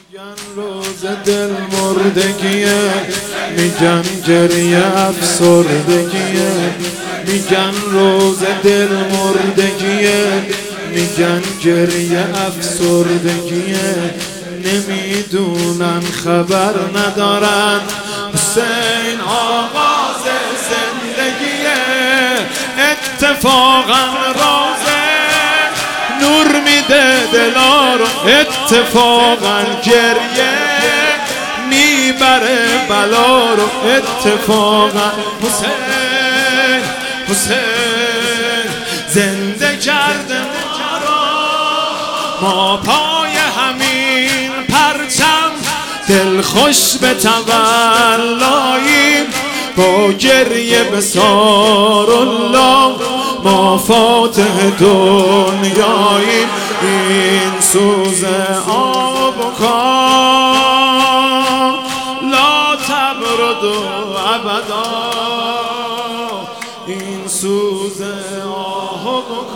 میگن روز دل مردگیه، میگن گریه افسردگیه، میگن روز دل مردگیه، میگن گریه افسردگیه. نمیدونن خبر ندارن حسین آغاز زندگیه. اتفاقا روزه نور میده دلا رو، اتفاقا گریه میبره بلا رو، اتفاقا حسین حسین زنده کرده ما رو. ما پای همین پرچم دل خوش به تولاییم، با گریه به سارالله ما فاتح دنیاییم. این سوز آب و کام لا تبرد ابدا، این سوز آب و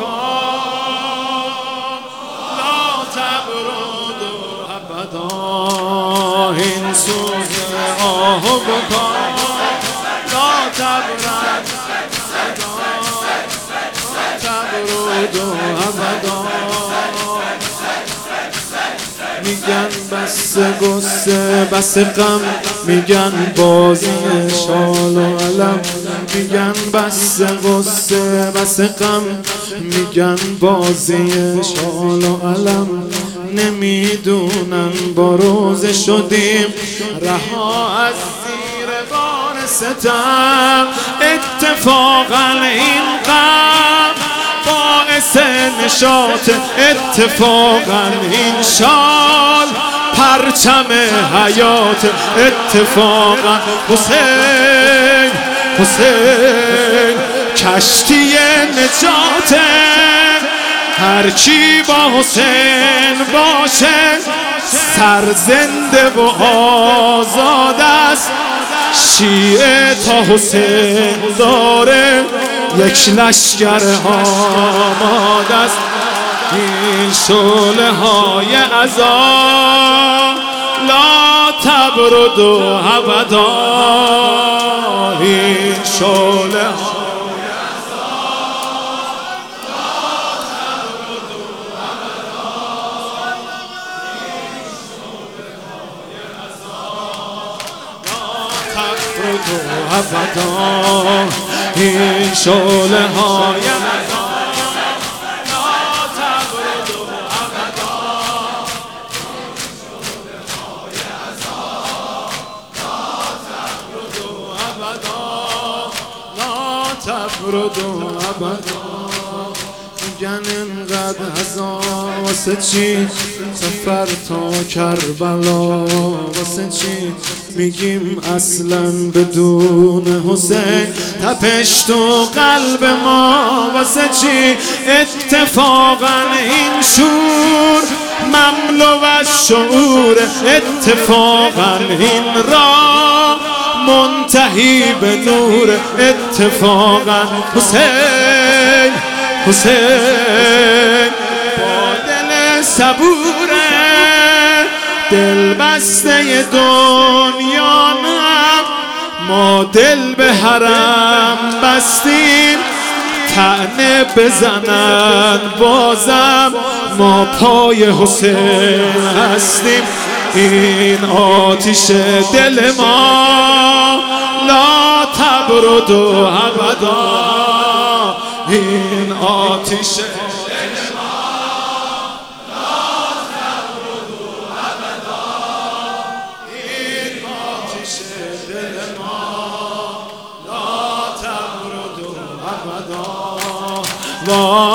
کام لا تبرد ابدا، این سوز آب و کام لا تبرد ابدا. میگن بس غصه بس غم، میگن بازی شال و علم، میگن بس غصه بس غم، میگن بازی شال و علم. نمیدونن با روز شدیم رها از زیر بار ستم. اتفاقا این غم باعث نشاط، اتفاقا این شال پرچم حیات، اتفاقا حسین حسین کشتی نجات. هر کی با حسین باشه سرزنده و آزاد است. شیعه تا حسین داره یک لشکر آماده است. این شعله های عذاب لا تبرد ابدا، این شعله های عذاب لا تبرد ابدا، این شعله های عذاب لا تبرد ابدا، این شعله های تبرد ابدا. میگن اینقدر عذاب واسه چی؟ سفر تا کربلا واسه چی؟ میگیم اصلا بدون حسین تپش تو قلب ما واسه چی؟ اتفاقا این شور مملو از شعور، اتفاقا این راه منتهی به نور، اتفاقا حسین حسین با دل صبوره، دل بسته دنیا نم، ما دل به حرم بستیم. طعنه بزنن بازم ما پای حسین هستیم. این آتش دل ما لا تبرد ابدا، این آتش دل ما لا تبرد ابدا، این آتش دل ما لا تبرد ابدا.